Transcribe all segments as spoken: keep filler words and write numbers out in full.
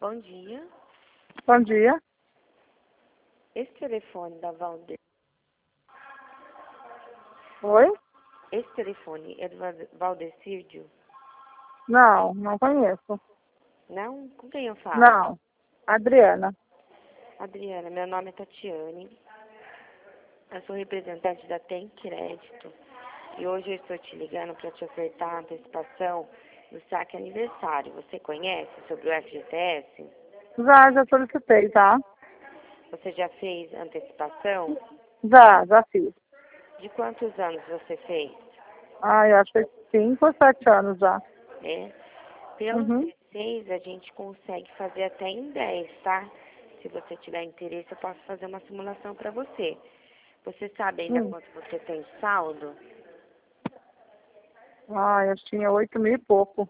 Bom dia. Bom dia. Esse telefone da Valde... Oi? Esse telefone é do Val- Valdecídio? Não, não conheço. Não? Com quem eu falo? Não. Adriana. Adriana, meu nome é Tatiane. Eu sou representante da Tem Crédito. E hoje eu estou te ligando para te ofertar a antecipação do saque aniversário. Você conhece sobre o F G T S? Já, já solicitei, tá? Você já fez antecipação? Já, já fiz. De quantos anos você fez? Ah, eu acho que cinco ou sete anos já. É. Pelos Uhum. dezesseis, a gente consegue fazer até em dez, tá? Se você tiver interesse, eu posso fazer uma simulação para você. Você sabe ainda Hum. quanto você tem de saldo? Ah, eu tinha oito mil e pouco.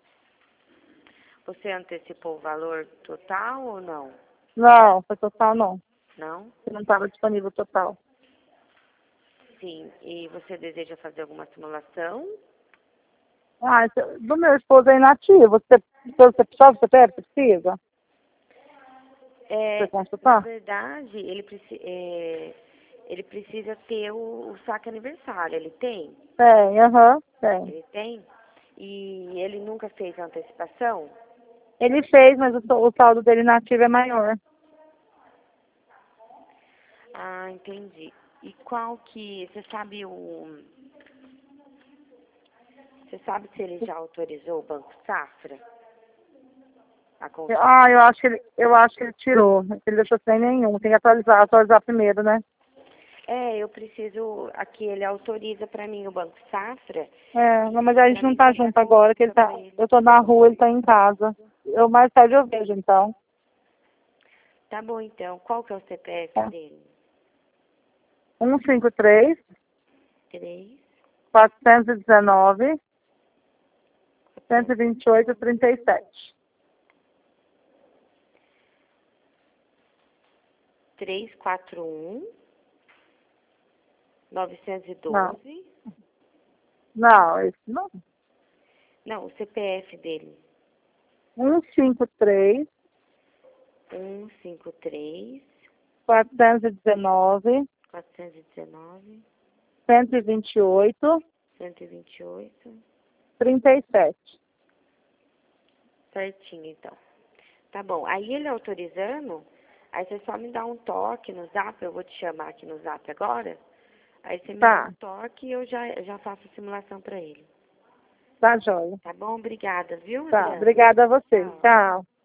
Você antecipou o valor total ou não? Não, foi total não. Não? Não estava disponível total. Sim. E você deseja fazer alguma simulação? Ah, esse- do meu esposo é inativo. Você, você só você pede, precisa? É, Você na consultar? verdade, ele, preci é, ele precisa ter o, o saque aniversário. Ele tem? Tem, aham, tem. Ele tem? E ele nunca fez a antecipação? Ele fez, mas o, o saldo dele inativo é maior. Ah, entendi. E qual que... Você sabe o... Você sabe se ele já autorizou o Banco Safra? A consulta? Ah, eu acho que ele, eu acho que ele tirou. Ele deixou sem nenhum. Tem que atualizar, atualizar primeiro, né? É, eu preciso... Aqui ele autoriza pra mim o Banco Safra. É, não, mas E a pra gente não mim tá fazer a junto agora, que ele consulta tá. pra ele. Eu tô na rua, ele tá em casa. Eu mais tarde eu vejo, então. Tá bom, então. Qual que é o C P F Tá. dele? um cinco três, Três... quatrocentos e dezenove, cento e vinte e oito, trinta e sete. Três, quatro, um... Novecentos e Não, doze... não, esse não. Não, o C P F dele. um cinco três, Um, cinco, três... quatrocentos e dezenove, Quatrocentos e dezenove... cento e vinte e oito, Cento e vinte e oito... trinta e sete. Certinho, então. Tá bom. Aí ele autorizando, aí você só me dá um toque no zap, eu vou te chamar aqui no zap agora. Aí você me dá Tá, um toque e eu já, já faço a simulação pra ele. tá joia. Tá bom? Obrigada, viu, Tá, Adriana? obrigada a você. Tchau. Tchau.